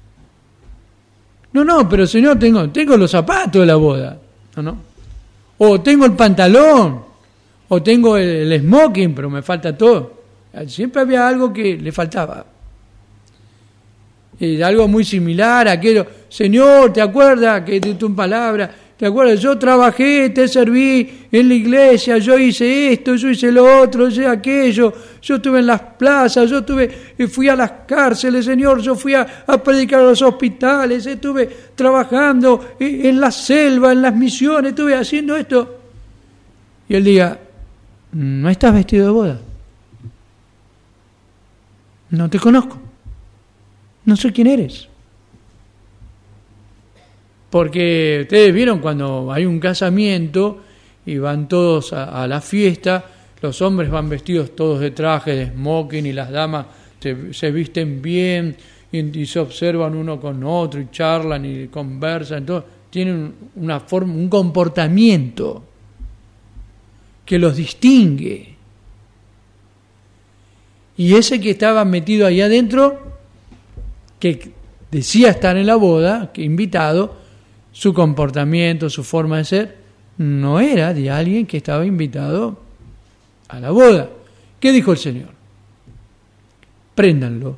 No, pero Señor, tengo los zapatos de la boda. No. O tengo el pantalón, o tengo el smoking, pero me falta todo. Siempre había algo que le faltaba. Algo muy similar a aquello. Señor, ¿te acuerdas que tu palabra? ¿Te acuerdas? Yo trabajé, te serví en la iglesia, yo hice esto, yo hice lo otro, yo hice aquello, yo estuve en las plazas, fui a las cárceles, Señor, yo fui a predicar a los hospitales, estuve trabajando en la selva, en las misiones, estuve haciendo esto. Y él diga, ¿no estás vestido de boda? No te conozco, no sé quién eres. Porque ustedes vieron cuando hay un casamiento y van todos a la fiesta, los hombres van vestidos todos de traje, de smoking, y las damas se visten bien y se observan uno con otro y charlan y conversan. Entonces, tienen una forma, un comportamiento que los distingue. Y ese que estaba metido ahí adentro, que decía estar en la boda, que invitado, su comportamiento, su forma de ser, no era de alguien que estaba invitado a la boda. ¿Qué dijo el Señor? Préndanlo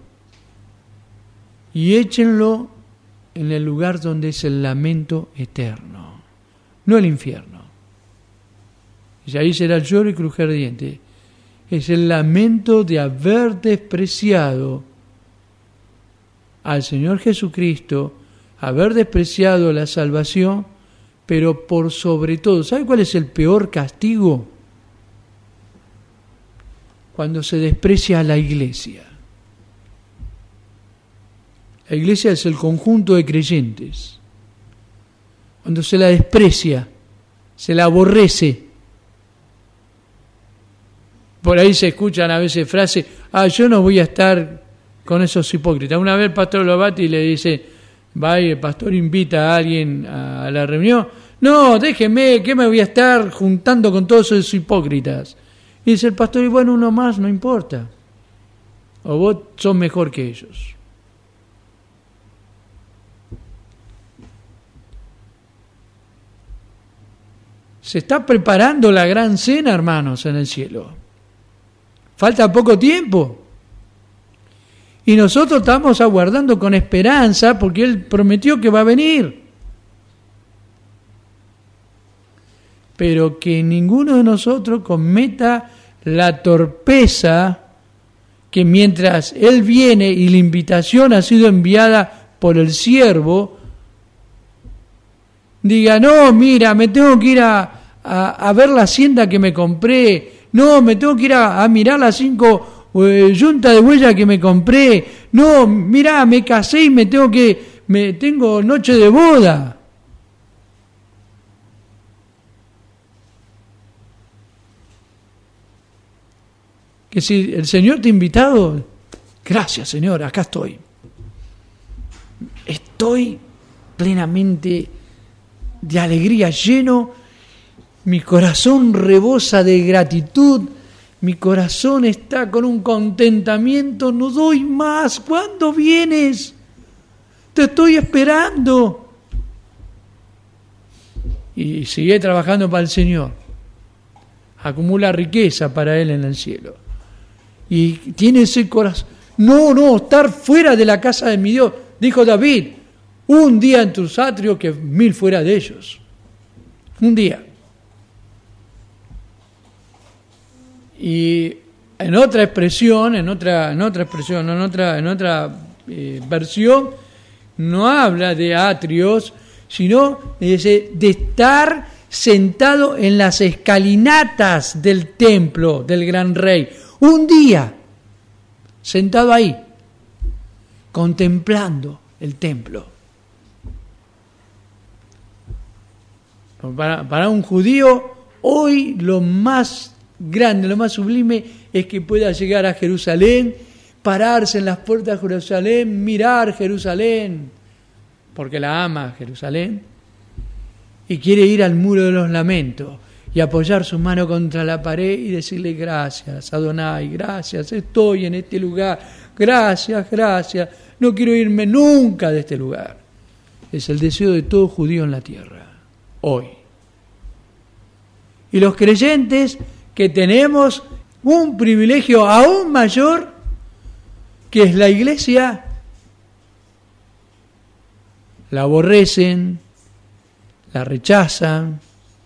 y échenlo en el lugar donde es el lamento eterno, no el infierno. Y ahí será el lloro y crujir de dientes. Es el lamento de haber despreciado al Señor Jesucristo, haber despreciado la salvación, pero por sobre todo, ¿sabe cuál es el peor castigo? Cuando se desprecia a la iglesia. La iglesia es el conjunto de creyentes. Cuando se la desprecia, se la aborrece. Por ahí se escuchan a veces frases, yo no voy a estar con esos hipócritas. Una vez el pastor Lobati le dice, va y el pastor invita a alguien a la reunión. No, déjeme, que me voy a estar juntando con todos esos hipócritas. Y dice el pastor, y bueno, uno más, no importa. O vos sos mejor que ellos. Se está preparando la gran cena, hermanos, en el cielo. Falta poco tiempo. Y nosotros estamos aguardando con esperanza porque Él prometió que va a venir. Pero que ninguno de nosotros cometa la torpeza que mientras Él viene y la invitación ha sido enviada por el siervo, diga, no, mira, me tengo que ir a ver la hacienda que me compré, no, me tengo que ir a mirar las 5 yuntas de huella que me compré, no, mira, me casé y tengo noche de boda. que si el Señor te ha invitado, gracias Señor, acá estoy. Estoy plenamente de alegría, lleno, mi corazón rebosa de gratitud, mi corazón está con un contentamiento, no doy más, ¿cuándo vienes? Te estoy esperando. Y sigue trabajando para el Señor, acumula riqueza para Él en el cielo, y tiene ese corazón, no, estar fuera de la casa de mi Dios, dijo David, un día en tus atrios que 1000 fuera de ellos, un día. Y en otra expresión, en otra versión, no habla de atrios, sino de estar sentado en las escalinatas del templo del gran rey. Un día, sentado ahí, contemplando el templo. Para un judío, hoy lo más grande, lo más sublime es que pueda llegar a Jerusalén, pararse en las puertas de Jerusalén, mirar Jerusalén, porque la ama Jerusalén, y quiere ir al muro de los lamentos y apoyar su mano contra la pared y decirle gracias, Adonai, gracias, estoy en este lugar, gracias, no quiero irme nunca de este lugar. Es el deseo de todo judío en la tierra, hoy. Y los creyentes que tenemos un privilegio aún mayor, que es la iglesia, la aborrecen, la rechazan,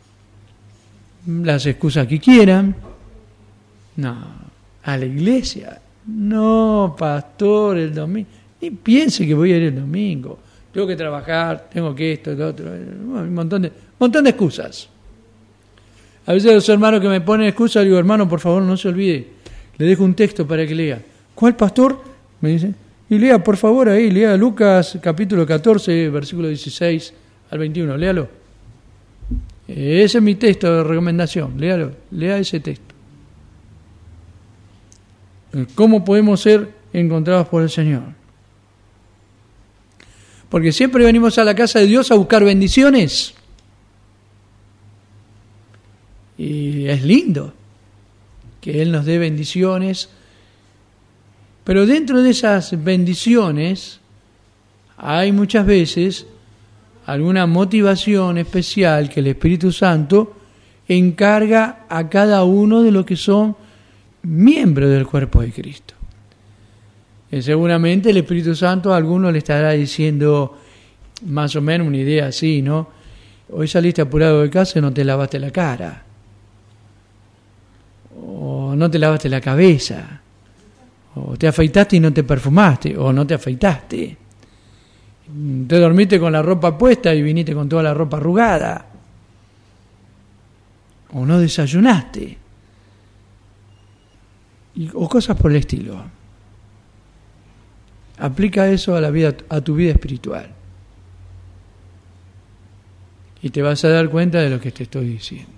las excusas que quieran. No, a la iglesia, no, pastor, el domingo, ni piense que voy a ir el domingo, tengo que trabajar, tengo que esto, lo otro, un montón de excusas. A veces los hermanos que me ponen excusas, digo, hermano, por favor, no se olvide, le dejo un texto para que lea. ¿Cuál, pastor? Me dice. Y lea, por favor, ahí, lea Lucas capítulo 14, versículo 16 al 21, léalo. Ese es mi texto de recomendación, léalo, lea ese texto. ¿Cómo podemos ser encontrados por el Señor? Porque siempre venimos a la casa de Dios a buscar bendiciones. Y es lindo que Él nos dé bendiciones, pero dentro de esas bendiciones hay muchas veces alguna motivación especial que el Espíritu Santo encarga a cada uno de los que son miembros del cuerpo de Cristo. Y seguramente el Espíritu Santo a alguno le estará diciendo más o menos una idea así, ¿no? Hoy saliste apurado de casa y no te lavaste la cara, o no te lavaste la cabeza, o te afeitaste y no te perfumaste, o no te afeitaste. Te dormiste con la ropa puesta y viniste con toda la ropa arrugada, o no desayunaste, o cosas por el estilo. Aplica eso a la vida, a tu vida espiritual, y te vas a dar cuenta de lo que te estoy diciendo.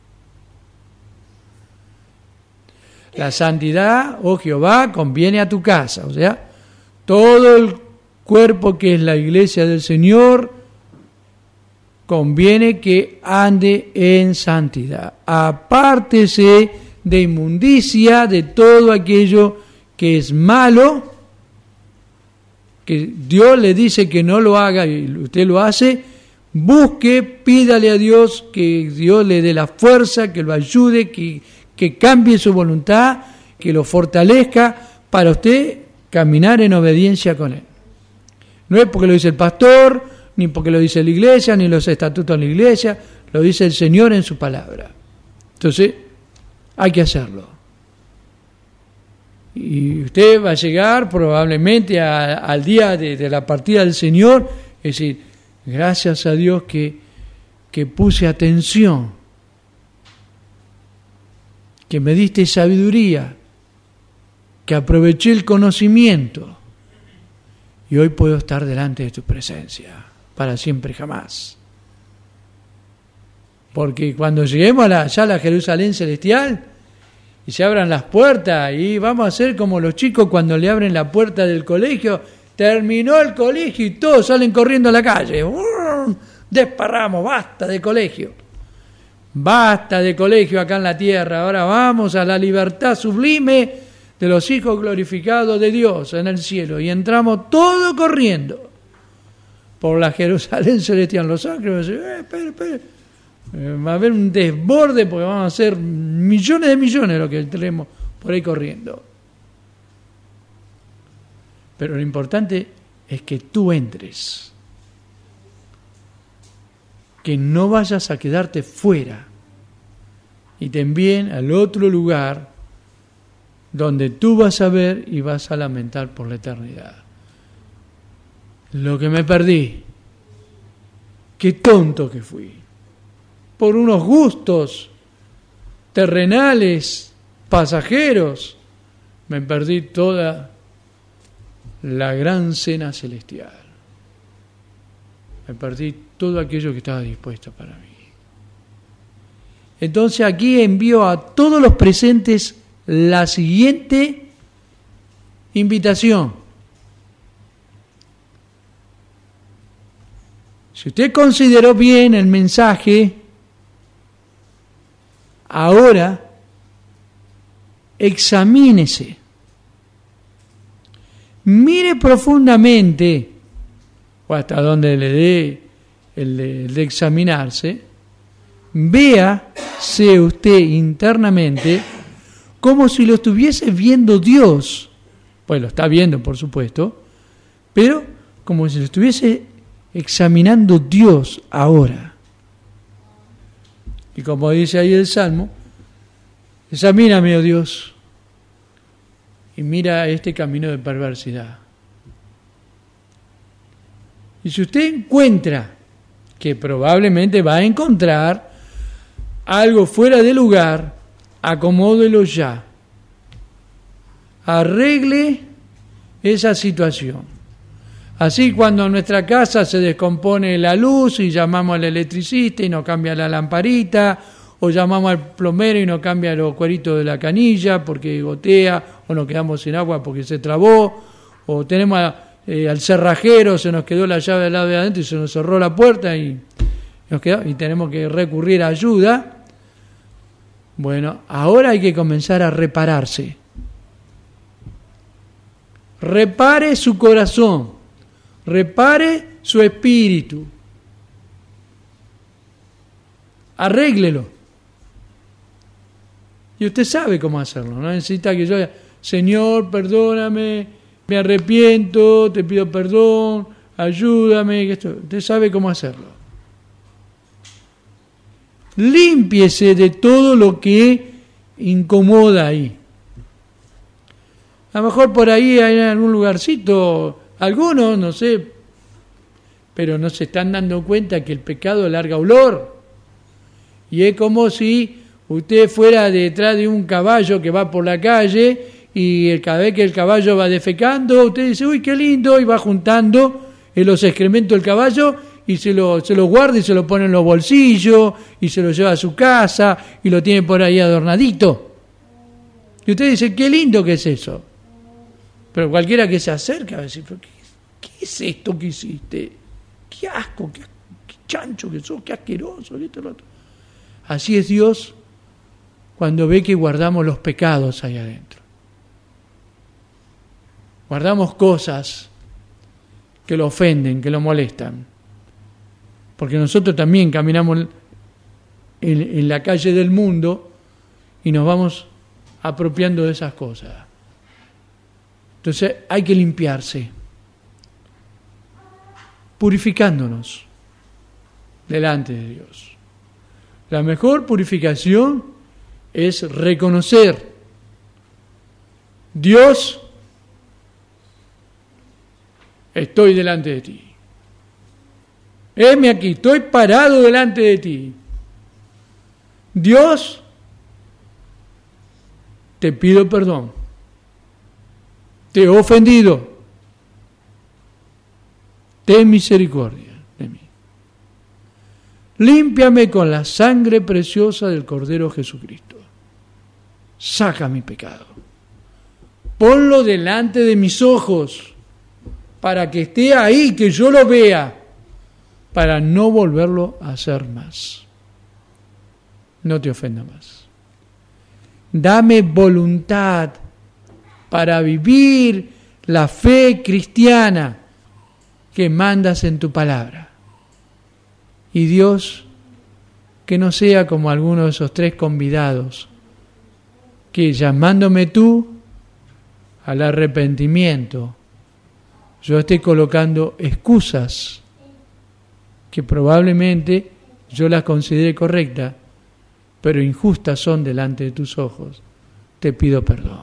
La santidad, oh Jehová, conviene a tu casa. O sea, todo el cuerpo que es la iglesia del Señor conviene que ande en santidad. Apártese de inmundicia, de todo aquello que es malo, que Dios le dice que no lo haga y usted lo hace. Busque, pídale a Dios que Dios le dé la fuerza, que lo ayude, que cambie su voluntad, que lo fortalezca para usted caminar en obediencia con Él. No es porque lo dice el pastor, ni porque lo dice la iglesia, ni los estatutos de la iglesia, lo dice el Señor en su palabra. Entonces, hay que hacerlo. Y usted va a llegar probablemente al día de la partida del Señor, es decir, gracias a Dios que puse atención, que me diste sabiduría, que aproveché el conocimiento, y hoy puedo estar delante de tu presencia, para siempre y jamás. Porque cuando lleguemos ya a la Jerusalén celestial, y se abran las puertas y vamos a hacer como los chicos cuando le abren la puerta del colegio, terminó el colegio y todos salen corriendo a la calle. Desparramos, basta de colegio. Basta de colegio acá en la tierra, ahora vamos a la libertad sublime de los hijos glorificados de Dios en el cielo. Y entramos todos corriendo por la Jerusalén celestial. Los ángeles dicen, espere. Va a haber un desborde porque vamos a hacer millones de millones lo que tenemos por ahí corriendo. Pero lo importante es que tú entres. Que no vayas a quedarte fuera y te envíen al otro lugar donde tú vas a ver y vas a lamentar por la eternidad. Lo que me perdí, qué tonto que fui, por unos gustos terrenales, pasajeros, me perdí toda la gran cena celestial. Me perdí todo aquello que estaba dispuesto para mí. Entonces aquí envío a todos los presentes la siguiente invitación. Si usted consideró bien el mensaje, ahora examínese. Mire profundamente, o hasta donde le dé el de examinarse, véase usted internamente como si lo estuviese viendo Dios. Pues lo está viendo, por supuesto, pero como si lo estuviese examinando Dios ahora. Y como dice ahí el Salmo, examíname, oh Dios, y mira este camino de perversidad. Y si usted encuentra, que probablemente va a encontrar algo fuera de lugar, acomódelo ya. Arregle esa situación. Así cuando en nuestra casa se descompone la luz y llamamos al electricista y nos cambia la lamparita, o llamamos al plomero y nos cambia los cueritos de la canilla porque gotea, o nos quedamos sin agua porque se trabó, o tenemos al cerrajero, se nos quedó la llave del lado de adentro y se nos cerró la puerta y tenemos que recurrir a ayuda. Bueno, ahora hay que comenzar a repararse. Repare su corazón, repare su espíritu, arréglelo. Y usted sabe cómo hacerlo, no necesita que yo diga, Señor, perdóname, me arrepiento, te pido perdón, ayúdame. Usted sabe cómo hacerlo. Límpiese de todo lo que incomoda ahí. A lo mejor por ahí hay algún lugarcito, algunos, no sé, pero no se están dando cuenta que el pecado larga olor. Y es como si usted fuera detrás de un caballo que va por la calle y cada vez que el caballo va defecando, usted dice, uy, qué lindo, y va juntando los excrementos del caballo y se lo guarda y se lo pone en los bolsillos y se lo lleva a su casa y lo tiene por ahí adornadito. Y usted dice, qué lindo que es eso. Pero cualquiera que se acerca va a decir, ¿qué es esto que hiciste? Qué asco, qué chancho que sos, qué asqueroso. Así es Dios cuando ve que guardamos los pecados ahí adentro. Guardamos cosas que lo ofenden, que lo molestan. Porque nosotros también caminamos en la calle del mundo y nos vamos apropiando de esas cosas. Entonces hay que limpiarse, purificándonos delante de Dios. La mejor purificación es reconocer, Dios, estoy delante de ti. Heme aquí, estoy parado delante de ti. Dios, te pido perdón. Te he ofendido. Ten misericordia de mí. Límpiame con la sangre preciosa del Cordero Jesucristo. saca mi pecado. Ponlo delante de mis ojos, para que esté ahí, que yo lo vea, para no volverlo a hacer más. No te ofenda más. Dame voluntad para vivir la fe cristiana que mandas en tu palabra. Y Dios, que no sea como alguno de esos 3 convidados, que llamándome tú al arrepentimiento, yo esté colocando excusas que probablemente yo las considere correctas, pero injustas son delante de tus ojos. Te pido perdón.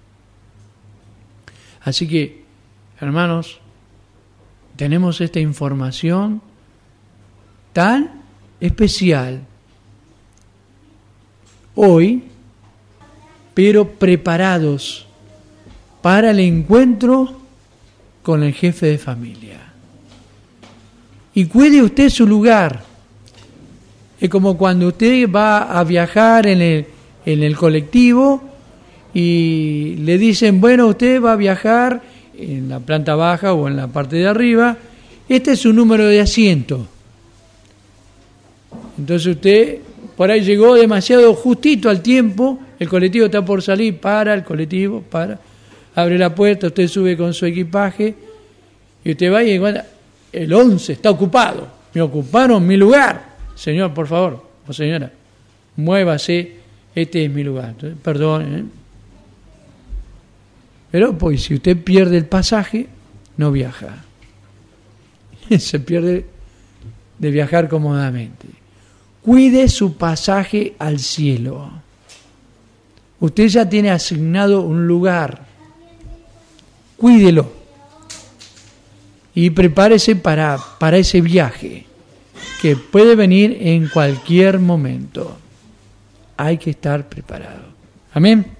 Así que, hermanos, tenemos esta información tan especial hoy, pero preparados para el encuentro con el jefe de familia. Y cuide usted su lugar. Es como cuando usted va a viajar en el colectivo y le dicen, bueno, usted va a viajar en la planta baja o en la parte de arriba, este es su número de asiento. Entonces usted por ahí llegó demasiado justito al tiempo, el colectivo está por salir, para el colectivo, abre la puerta, usted sube con su equipaje y usted va y encuentra, el 11 está ocupado, me ocuparon mi lugar. Señor, por favor, o señora, muévase, este es mi lugar. Entonces, perdón, Pero pues si usted pierde el pasaje, no viaja. Se pierde de viajar cómodamente. Cuide su pasaje al cielo. Usted ya tiene asignado un lugar. Cuídelo. Y prepárese para ese viaje, que puede venir en cualquier momento. Hay que estar preparado. Amén.